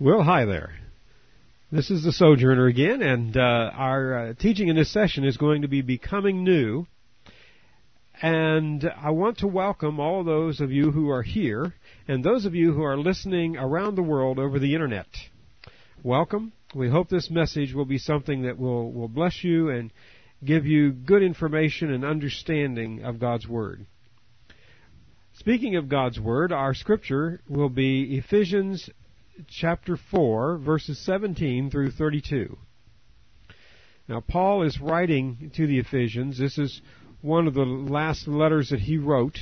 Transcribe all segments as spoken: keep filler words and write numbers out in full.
Well, hi there. This is the Sojourner again, and uh, our uh, teaching in this session is going to be Becoming New. And I want to welcome all those of you who are here and those of you who are listening around the world over the Internet. Welcome. We hope this message will be something that will, will bless you and give you good information and understanding of God's Word. Speaking of God's Word, our scripture will be Ephesians chapter four, verses seventeen through thirty-two. Now, Paul is writing to the Ephesians. This is one of the last letters that he wrote.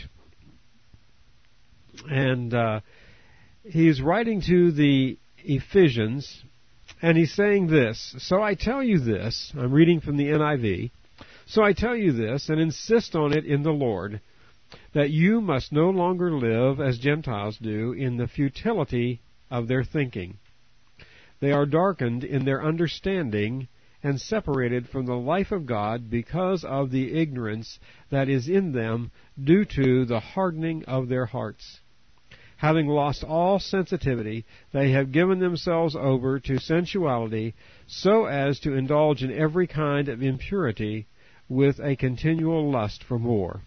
And uh, he is writing to the Ephesians, and he's saying this, "So I tell you this," I'm reading from the N I V, "So I tell you this, and insist on it in the Lord, that you must no longer live as Gentiles do in the futility of their thinking. They are darkened in their understanding and separated from the life of God because of the ignorance that is in them due to the hardening of their hearts. Having lost all sensitivity, they have given themselves over to sensuality so as to indulge in every kind of impurity with a continual lust for more.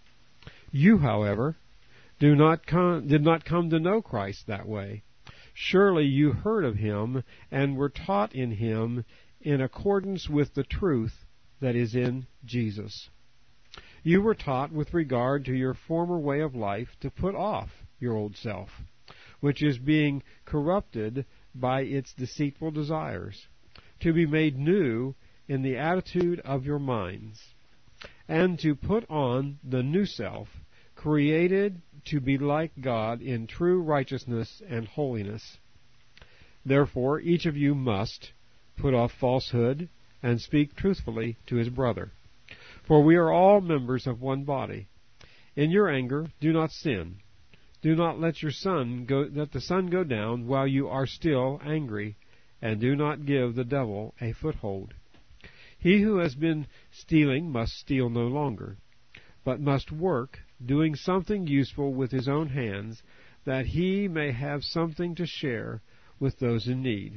You, however, do not come, did not come to know Christ that way. Surely you heard of him and were taught in him in accordance with the truth that is in Jesus. You were taught with regard to your former way of life to put off your old self, which is being corrupted by its deceitful desires, to be made new in the attitude of your minds, and to put on the new self, created to be like God in true righteousness and holiness. Therefore, each of you must put off falsehood and speak truthfully to his brother. For we are all members of one body. In your anger, do not sin. Do not let your sun go, let the sun go down while you are still angry, and do not give the devil a foothold. He who has been stealing must steal no longer, but must work, doing something useful with his own hands, that he may have something to share with those in need.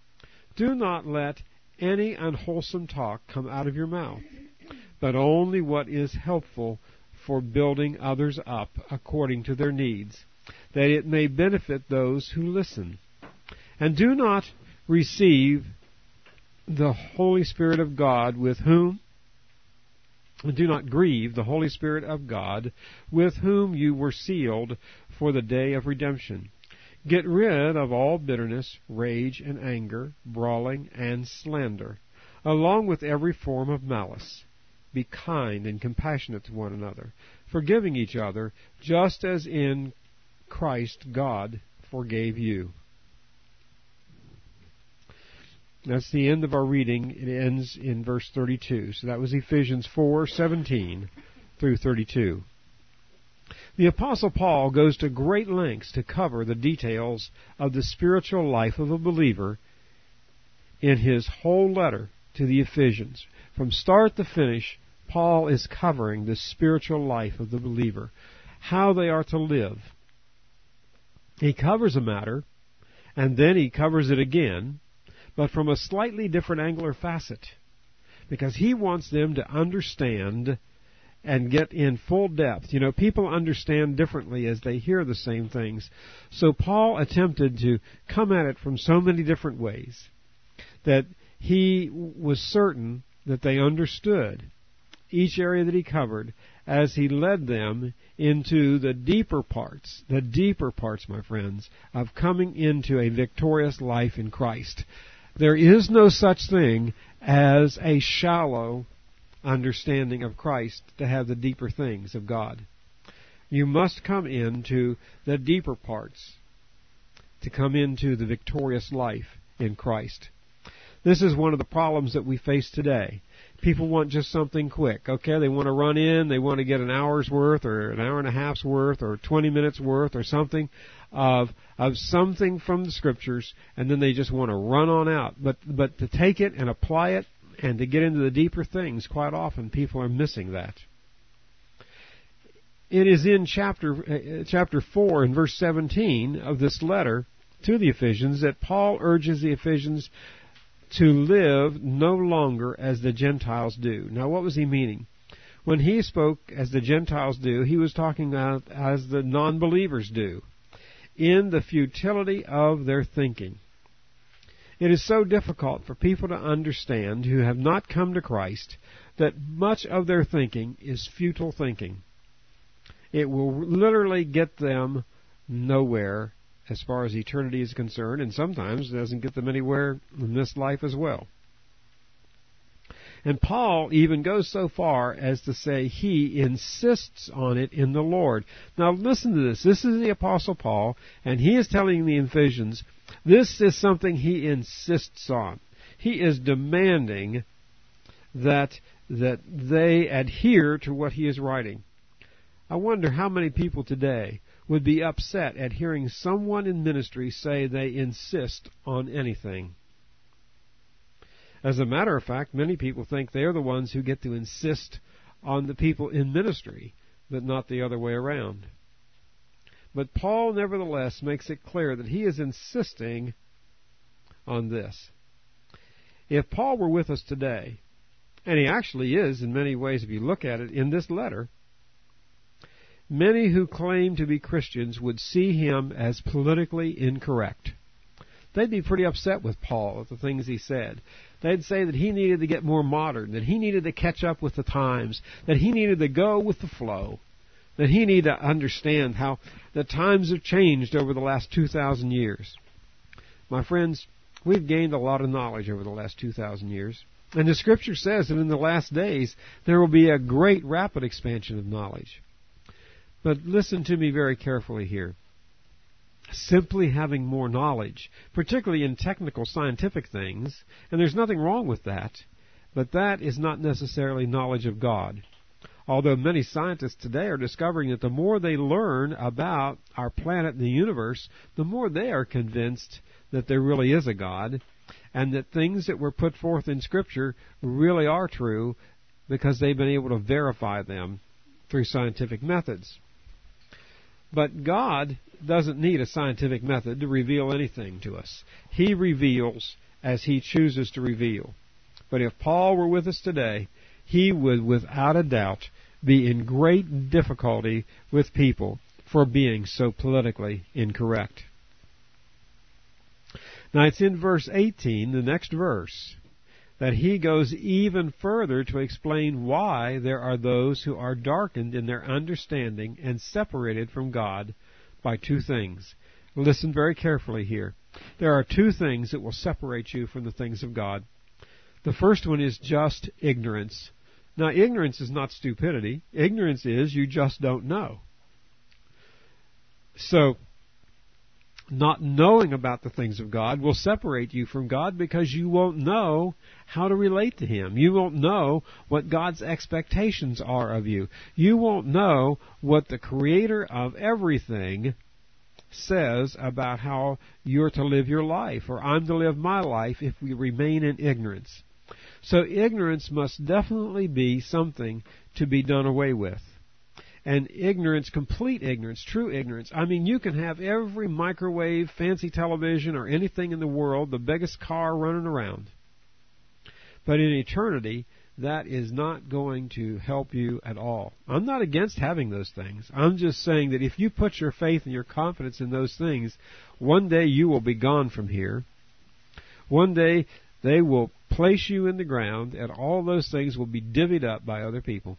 Do not let any unwholesome talk come out of your mouth, but only what is helpful for building others up according to their needs, that it may benefit those who listen. And do not receive the Holy Spirit of God with whom Do not grieve the Holy Spirit of God, with whom you were sealed for the day of redemption. Get rid of all bitterness, rage, and anger, brawling, and slander, along with every form of malice. Be kind and compassionate to one another, forgiving each other, just as in Christ God forgave you. That's the end of our reading. It ends in verse thirty-two. So that was Ephesians four seventeen through thirty-two. The Apostle Paul goes to great lengths to cover the details of the spiritual life of a believer in his whole letter to the Ephesians. From start to finish, Paul is covering the spiritual life of the believer, how they are to live. He covers a matter, and then he covers it again, but from a slightly different angle or facet, because he wants them to understand and get in full depth. You know, people understand differently as they hear the same things. So Paul attempted to come at it from so many different ways that he was certain that they understood each area that he covered as he led them into the deeper parts, the deeper parts, my friends, of coming into a victorious life in Christ. There is no such thing as a shallow understanding of Christ to have the deeper things of God. You must come into the deeper parts to come into the victorious life in Christ. This is one of the problems that we face today. People want just something quick. Okay, they want to run in, they want to get an hour's worth or an hour and a half's worth or twenty minutes worth or something of of something from the Scriptures, and then they just want to run on out. But but to take it and apply it and to get into the deeper things, quite often people are missing that. It is in chapter uh, chapter four and verse seventeen of this letter to the Ephesians that Paul urges the Ephesians to live no longer as the Gentiles do. Now, what was he meaning? When he spoke as the Gentiles do, he was talking about as the non-believers do, in the futility of their thinking. It is so difficult for people to understand who have not come to Christ that much of their thinking is futile thinking. It will literally get them nowhere as far as eternity is concerned, and sometimes doesn't get them anywhere in this life as well. And Paul even goes so far as to say he insists on it in the Lord. Now listen to this. This is the Apostle Paul, and he is telling the Ephesians this is something he insists on. He is demanding that, that they adhere to what he is writing. I wonder how many people today would be upset at hearing someone in ministry say they insist on anything. As a matter of fact, many people think they're the ones who get to insist on the people in ministry, but not the other way around. But Paul, nevertheless, makes it clear that he is insisting on this. If Paul were with us today, and he actually is in many ways if you look at it in this letter, many who claim to be Christians would see him as politically incorrect. They'd be pretty upset with Paul at the things he said. They'd say that he needed to get more modern, that he needed to catch up with the times, that he needed to go with the flow, that he needed to understand how the times have changed over the last two thousand years. My friends, we've gained a lot of knowledge over the last two thousand years. And the Scripture says that in the last days there will be a great rapid expansion of knowledge. But listen to me very carefully here. Simply having more knowledge, particularly in technical scientific things, and there's nothing wrong with that, but that is not necessarily knowledge of God. Although many scientists today are discovering that the more they learn about our planet and the universe, the more they are convinced that there really is a God, and that things that were put forth in Scripture really are true because they've been able to verify them through scientific methods. But God doesn't need a scientific method to reveal anything to us. He reveals as He chooses to reveal. But if Paul were with us today, he would, without a doubt, be in great difficulty with people for being so politically incorrect. Now, it's in verse eighteen, the next verse, that he goes even further to explain why there are those who are darkened in their understanding and separated from God by two things. Listen very carefully here. There are two things that will separate you from the things of God. The first one is just ignorance. Now, ignorance is not stupidity. Ignorance is you just don't know. So, not knowing about the things of God will separate you from God because you won't know how to relate to Him. You won't know what God's expectations are of you. You won't know what the Creator of everything says about how you're to live your life, or I'm to live my life, if we remain in ignorance. So ignorance must definitely be something to be done away with. And ignorance, complete ignorance, true ignorance. I mean, you can have every microwave, fancy television, or anything in the world, the biggest car running around. But in eternity, that is not going to help you at all. I'm not against having those things. I'm just saying that if you put your faith and your confidence in those things, one day you will be gone from here. One day they will place you in the ground, and all those things will be divvied up by other people.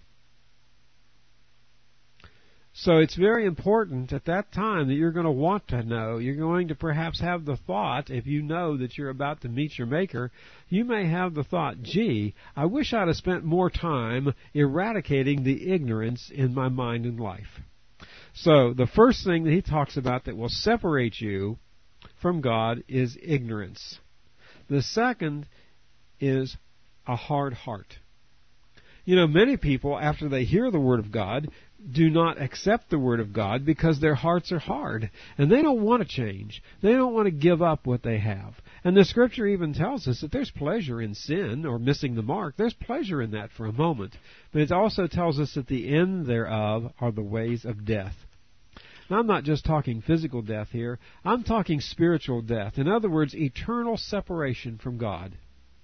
So it's very important at that time that you're going to want to know. You're going to perhaps have the thought, if you know that you're about to meet your Maker, you may have the thought, gee, I wish I'd have spent more time eradicating the ignorance in my mind and life. So the first thing that he talks about that will separate you from God is ignorance. The second is a hard heart. You know, many people, after they hear the Word of God, do not accept the Word of God because their hearts are hard. And they don't want to change. They don't want to give up what they have. And the Scripture even tells us that there's pleasure in sin or missing the mark. There's pleasure in that for a moment. But it also tells us that the end thereof are the ways of death. And I'm not just talking physical death here. I'm talking spiritual death. In other words, eternal separation from God.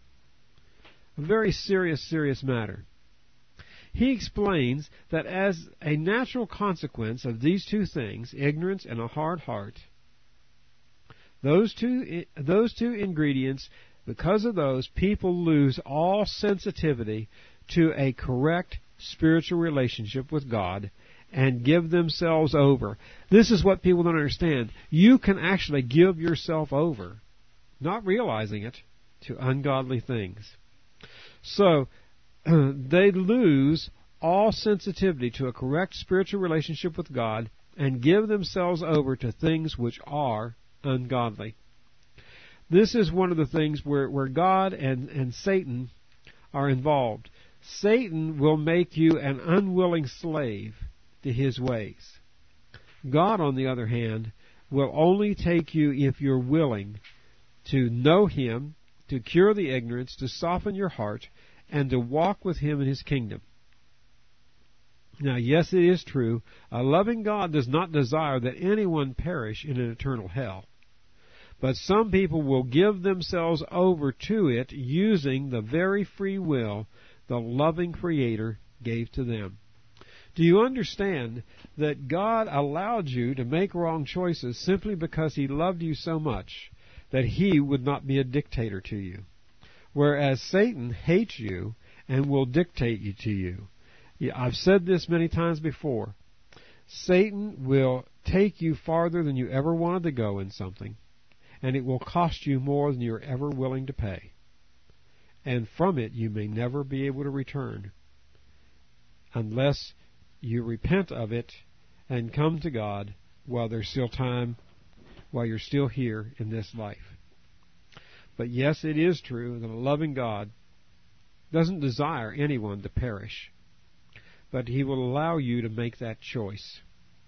A very serious, serious matter. He explains that as a natural consequence of these two things, ignorance and a hard heart, those two, those two ingredients, because of those, people lose all sensitivity to a correct spiritual relationship with God and give themselves over. This is what people don't understand. You can actually give yourself over, not realizing it, to ungodly things. So, they lose all sensitivity to a correct spiritual relationship with God and give themselves over to things which are ungodly. This is one of the things where, where God and, and Satan are involved. Satan will make you an unwilling slave to his ways. God, on the other hand, will only take you if you're willing to know him, to cure the ignorance, to soften your heart, and to walk with him in his kingdom. Now, yes, it is true, a loving God does not desire that anyone perish in an eternal hell. But some people will give themselves over to it using the very free will the loving Creator gave to them. Do you understand that God allowed you to make wrong choices simply because He loved you so much that He would not be a dictator to you? Whereas Satan hates you and will dictate you to you. Yeah, I've said this many times before. Satan will take you farther than you ever wanted to go in something, and it will cost you more than you're ever willing to pay. And from it you may never be able to return unless you repent of it and come to God while there's still time, while you're still here in this life. But yes, it is true that a loving God doesn't desire anyone to perish, but He will allow you to make that choice.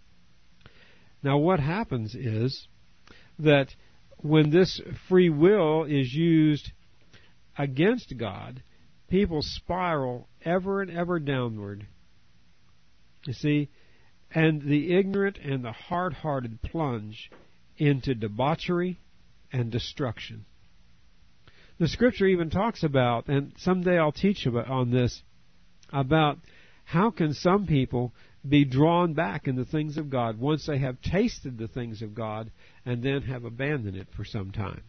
Now what happens is that when this free will is used against God, people spiral ever and ever downward. You see, and the ignorant and the hard-hearted plunge into debauchery and destruction. The Scripture even talks about, and someday I'll teach about on this, about how can some people be drawn back in the things of God once they have tasted the things of God and then have abandoned it for some time.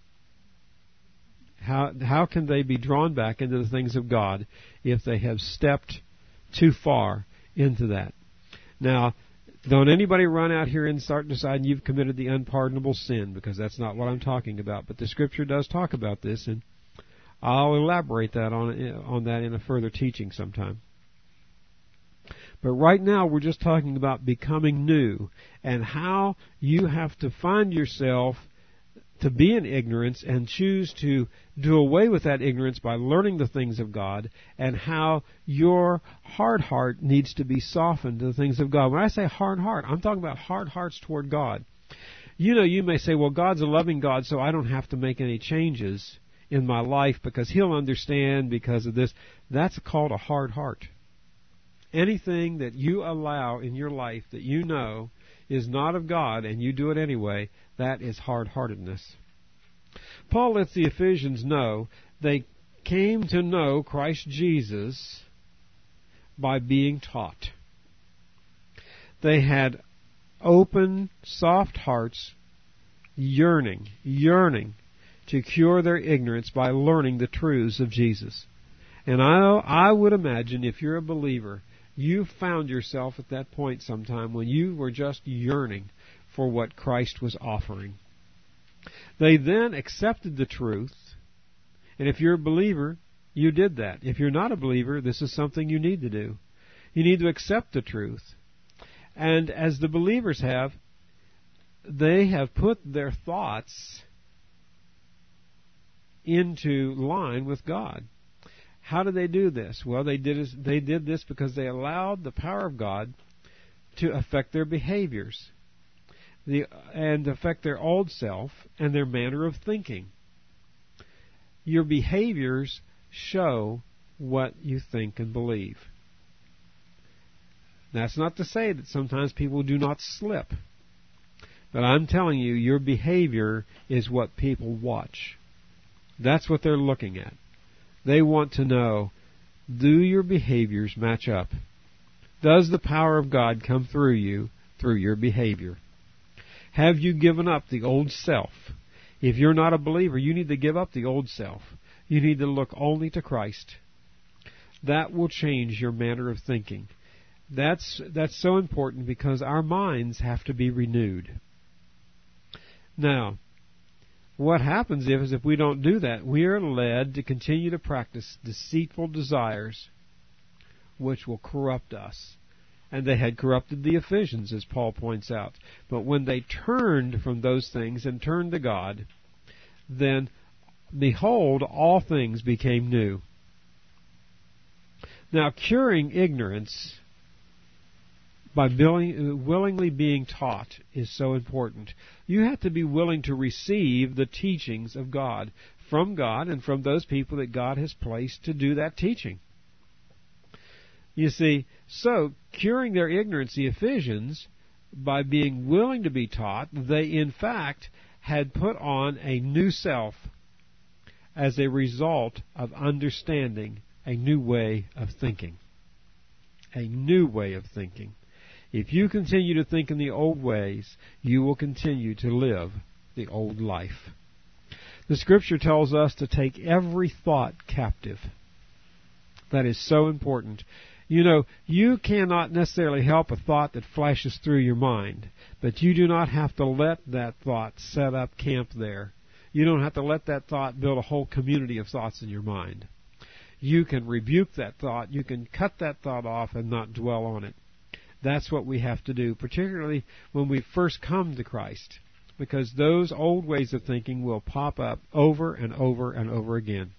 How how can they be drawn back into the things of God if they have stepped too far into that? Now, don't anybody run out here and start deciding you've committed the unpardonable sin, because that's not what I'm talking about. But the Scripture does talk about this, and I'll elaborate that on on that in a further teaching sometime. But right now we're just talking about becoming new and how you have to find yourself to be in ignorance and choose to do away with that ignorance by learning the things of God, and how your hard heart needs to be softened to the things of God. When I say hard heart, I'm talking about hard hearts toward God. You know, you may say, well, God's a loving God, so I don't have to make any changes in my life because He'll understand because of this. That's called a hard heart. Anything that you allow in your life that you know is not of God and you do it anyway, that is hard-heartedness. Paul lets the Ephesians know they came to know Christ Jesus by being taught. They had open, soft hearts, yearning, yearning to cure their ignorance by learning the truths of Jesus. And I, I would imagine if you're a believer, you found yourself at that point sometime when you were just yearning for what Christ was offering. They then accepted the truth, and if you're a believer, you did that. If you're not a believer, this is something you need to do. You need to accept the truth. And as the believers have, they have put their thoughts into line with God. How did they do this? Well, they did they did this because they allowed the power of God to affect their behaviors, the, and affect their old self and their manner of thinking. Your behaviors show what you think and believe. That's not to say that sometimes people do not slip. But I'm telling you, your behavior is what people watch. That's what they're looking at. They want to know, do your behaviors match up? Does the power of God come through you through your behavior? Have you given up the old self? If you're not a believer, you need to give up the old self. You need to look only to Christ. That will change your manner of thinking. That's that's so important because our minds have to be renewed. Now, what happens is if we don't do that, we are led to continue to practice deceitful desires which will corrupt us. And they had corrupted the Ephesians, as Paul points out. But when they turned from those things and turned to God, then, behold, all things became new. Now, curing ignorance by willingly being taught is so important. You have to be willing to receive the teachings of God, from God and from those people that God has placed to do that teaching. You see, so, curing their ignorance, the Ephesians, by being willing to be taught, they in fact had put on a new self as a result of understanding a new way of thinking. A new way of thinking. If you continue to think in the old ways, you will continue to live the old life. The Scripture tells us to take every thought captive. That is so important. You know, you cannot necessarily help a thought that flashes through your mind, but you do not have to let that thought set up camp there. You don't have to let that thought build a whole community of thoughts in your mind. You can rebuke that thought. You can cut that thought off and not dwell on it. That's what we have to do, particularly when we first come to Christ, because those old ways of thinking will pop up over and over and over again.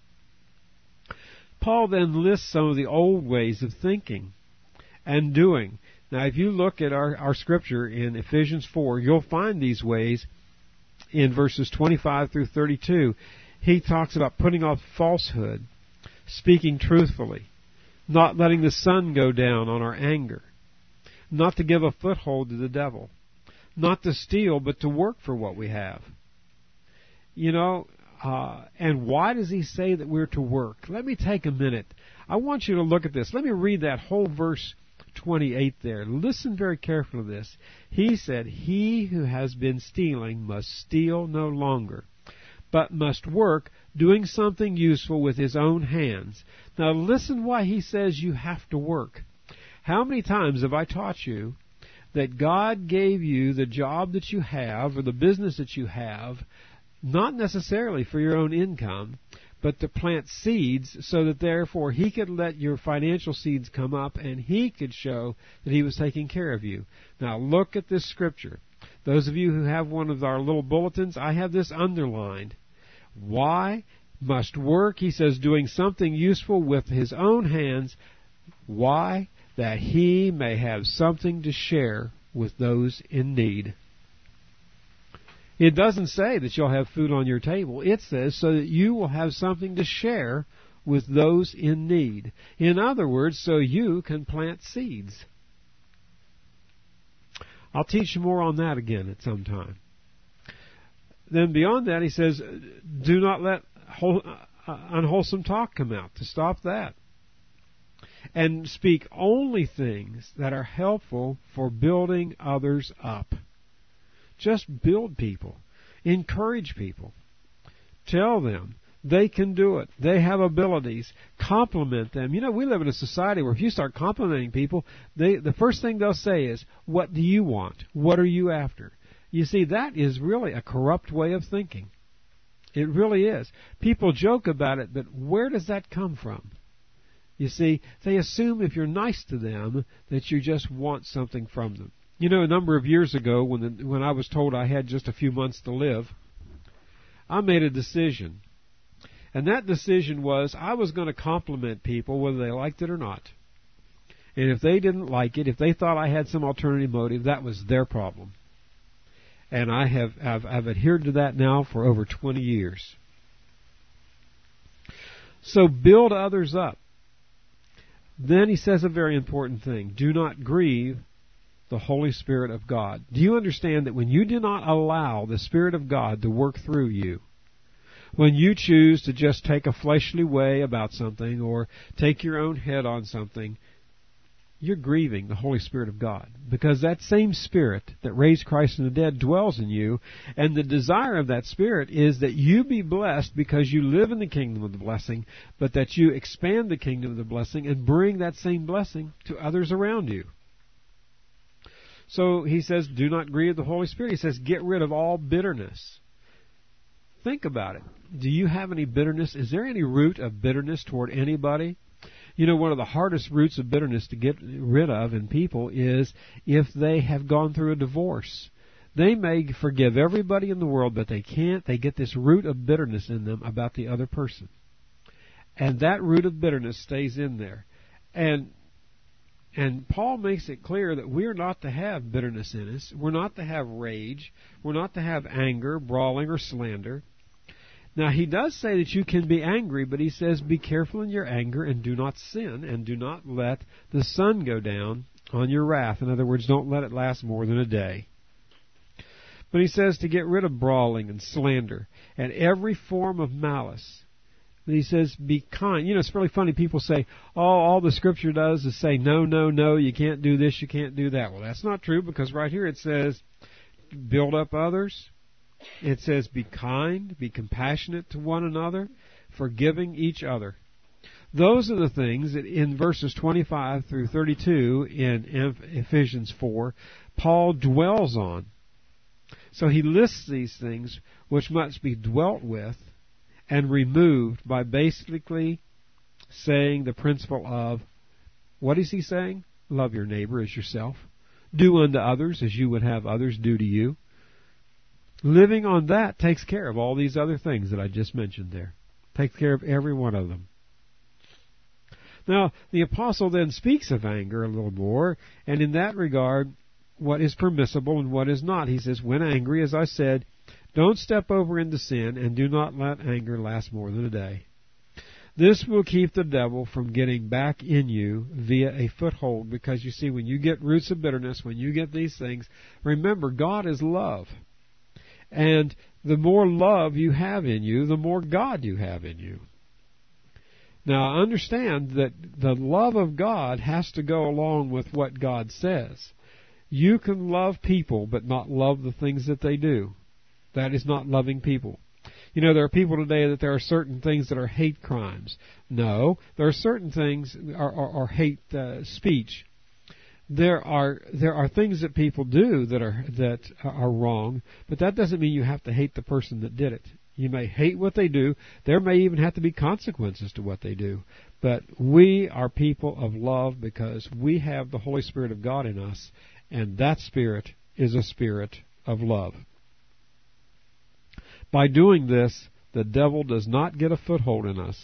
Paul then lists some of the old ways of thinking and doing. Now, if you look at our, our scripture in Ephesians four, you'll find these ways in verses twenty-five through thirty-two. He talks about putting off falsehood, speaking truthfully, not letting the sun go down on our anger, not to give a foothold to the devil, not to steal, but to work for what we have. You know, uh, and why does he say that we're to work? Let me take a minute. I want you to look at this. Let me read that whole verse twenty-eight there. Listen very carefully to this. He said, "He who has been stealing must steal no longer, but must work, doing something useful with his own hands." Now listen why he says you have to work. How many times have I taught you that God gave you the job that you have or the business that you have, not necessarily for your own income, but to plant seeds so that therefore He could let your financial seeds come up and He could show that He was taking care of you. Now look at this scripture. Those of you who have one of our little bulletins, I have this underlined. Why must work? He says, doing something useful with his own hands. Why? That he may have something to share with those in need. It doesn't say that you'll have food on your table. It says so that you will have something to share with those in need. In other words, so you can plant seeds. I'll teach you more on that again at some time. Then beyond that, he says, do not let whole, uh, unwholesome talk come out, to stop that. And speak only things that are helpful for building others up. Just build people. Encourage people. Tell them they can do it. They have abilities. Compliment them. You know, we live in a society where if you start complimenting people, they, the first thing they'll say is, what do you want? What are you after? You see, that is really a corrupt way of thinking. It really is. People joke about it, but where does that come from? You see, they assume if you're nice to them that you just want something from them. You know, a number of years ago, when the, when I was told I had just a few months to live, I made a decision. And that decision was I was going to compliment people whether they liked it or not. And if they didn't like it, if they thought I had some alternative motive, that was their problem. And I have I've, I've adhered to that now for over twenty years. So build others up. Then he says a very important thing. Do not grieve the Holy Spirit of God. Do you understand that when you do not allow the Spirit of God to work through you, when you choose to just take a fleshly way about something or take your own head on something, you're grieving the Holy Spirit of God, because that same Spirit that raised Christ from the dead dwells in you, and the desire of that Spirit is that you be blessed because you live in the kingdom of the blessing, but that you expand the kingdom of the blessing and bring that same blessing to others around you. So he says, do not grieve the Holy Spirit. He says, get rid of all bitterness. Think about it. Do you have any bitterness? Is there any root of bitterness toward anybody? You know, one of the hardest roots of bitterness to get rid of in people is if they have gone through a divorce. They may forgive everybody in the world, but they can't. They get this root of bitterness in them about the other person. And that root of bitterness stays in there. And And Paul makes it clear that we're not to have bitterness in us. We're not to have rage. We're not to have anger, brawling, or slander. Now, he does say that you can be angry, but he says, be careful in your anger and do not sin, and do not let the sun go down on your wrath. In other words, don't let it last more than a day. But he says to get rid of brawling and slander and every form of malice. But he says, be kind. You know, it's really funny. People say, oh, all the Scripture does is say, no, no, no, you can't do this, you can't do that. Well, that's not true, because right here it says, build up others. It says, be kind, be compassionate to one another, forgiving each other. Those are the things that in verses twenty-five through thirty-two in Ephesians four, Paul dwells on. So he lists these things which must be dwelt with and removed by basically saying the principle of, what is he saying? Love your neighbor as yourself. Do unto others as you would have others do to you. Living on that takes care of all these other things that I just mentioned there. Takes care of every one of them. Now, the apostle then speaks of anger a little more, and in that regard, what is permissible and what is not. He says, when angry, as I said, don't step over into sin, and do not let anger last more than a day. This will keep the devil from getting back in you via a foothold, because you see, when you get roots of bitterness, when you get these things, remember, God is love. And the more love you have in you, the more God you have in you. Now, understand that the love of God has to go along with what God says. You can love people, but not love the things that they do. That is not loving people. You know, there are people today that there are certain things that are hate crimes. No, there are certain things are, are, are hate uh, speech. There are there are things that people do that are that are wrong, but that doesn't mean you have to hate the person that did it. You may hate what they do. There may even have to be consequences to what they do. But we are people of love because we have the Holy Spirit of God in us, and that Spirit is a spirit of love. By doing this, the devil does not get a foothold in us.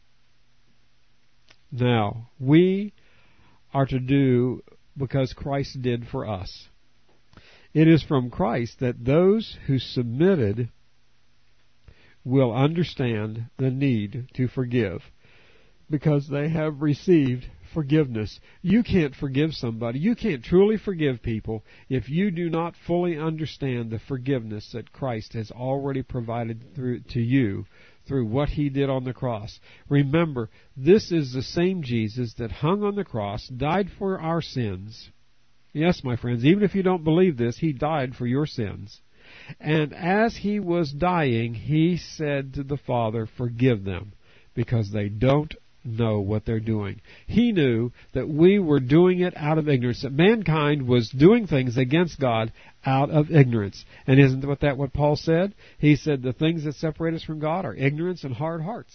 Now, we are to do because Christ did for us. It is from Christ that those who submitted will understand the need to forgive, because they have received forgiveness. You can't forgive somebody. You can't truly forgive people if you do not fully understand the forgiveness that Christ has already provided through to you through what He did on the cross. Remember, this is the same Jesus that hung on the cross, died for our sins. Yes, my friends, even if you don't believe this, He died for your sins. And as He was dying, He said to the Father, forgive them, because they don't know what they're doing. He knew that we were doing it out of ignorance, that mankind was doing things against God out of ignorance. And isn't what that what Paul said? He said the things that separate us from God are ignorance and hard hearts.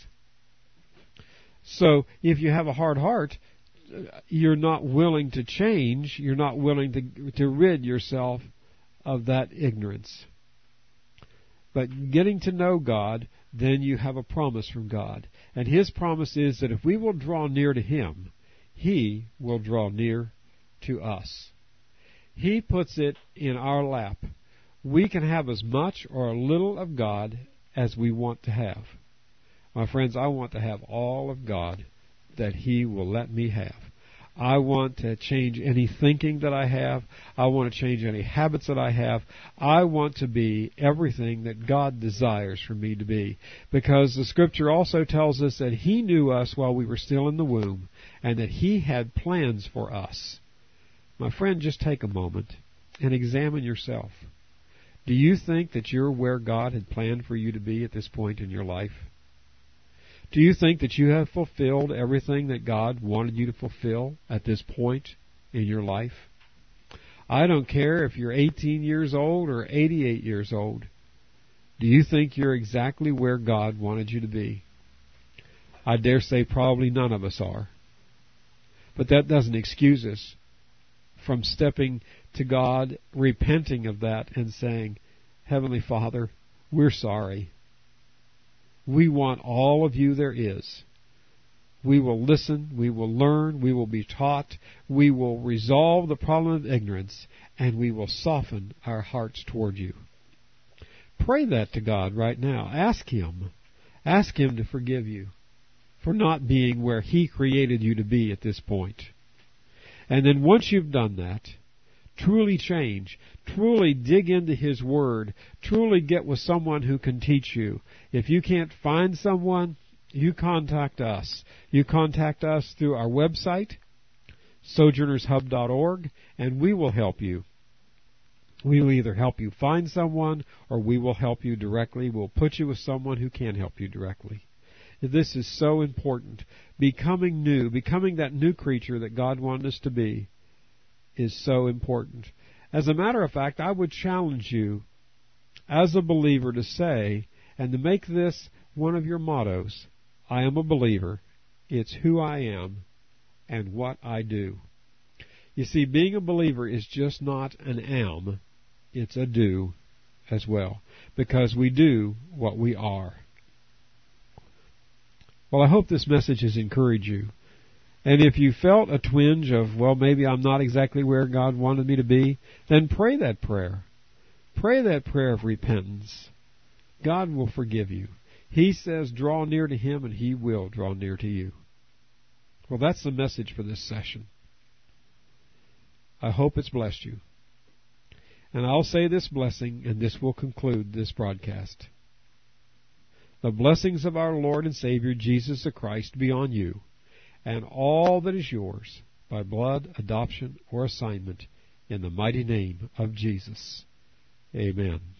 So if you have a hard heart, you're not willing to change, you're not willing to, to rid yourself of that ignorance. But getting to know God, then you have a promise from God. And His promise is that if we will draw near to Him, He will draw near to us. He puts it in our lap. We can have as much or a little of God as we want to have. My friends, I want to have all of God that He will let me have. I want to change any thinking that I have. I want to change any habits that I have. I want to be everything that God desires for me to be. Because the Scripture also tells us that He knew us while we were still in the womb, and that He had plans for us. My friend, just take a moment and examine yourself. Do you think that you're where God had planned for you to be at this point in your life? Do you think that you have fulfilled everything that God wanted you to fulfill at this point in your life? I don't care if you're eighteen years old or eighty-eight years old. Do you think you're exactly where God wanted you to be? I dare say probably none of us are. But that doesn't excuse us from stepping to God, repenting of that, and saying, Heavenly Father, we're sorry. We want all of you there is. We will listen, we will learn, we will be taught, we will resolve the problem of ignorance, and we will soften our hearts toward you. Pray that to God right now. Ask Him. Ask Him to forgive you for not being where He created you to be at this point. And then once you've done that, truly change, truly dig into His Word, truly get with someone who can teach you. If you can't find someone, you contact us. You contact us through our website, sojourners hub dot org, and we will help you. We will either help you find someone, or we will help you directly. We'll put you with someone who can help you directly. This is so important. Becoming new, becoming that new creature that God wanted us to be, is so important. As a matter of fact, I would challenge you as a believer to say, and to make this one of your mottos, I am a believer. It's who I am and what I do. You see, being a believer is just not an am, it's a do as well, because we do what we are. Well, I hope this message has encouraged you. And if you felt a twinge of, well, maybe I'm not exactly where God wanted me to be, then pray that prayer. Pray that prayer of repentance. God will forgive you. He says, draw near to Him, and He will draw near to you. Well, that's the message for this session. I hope it's blessed you. And I'll say this blessing, and this will conclude this broadcast. The blessings of our Lord and Savior, Jesus the Christ, be on you, and all that is yours by blood, adoption, or assignment, in the mighty name of Jesus. Amen.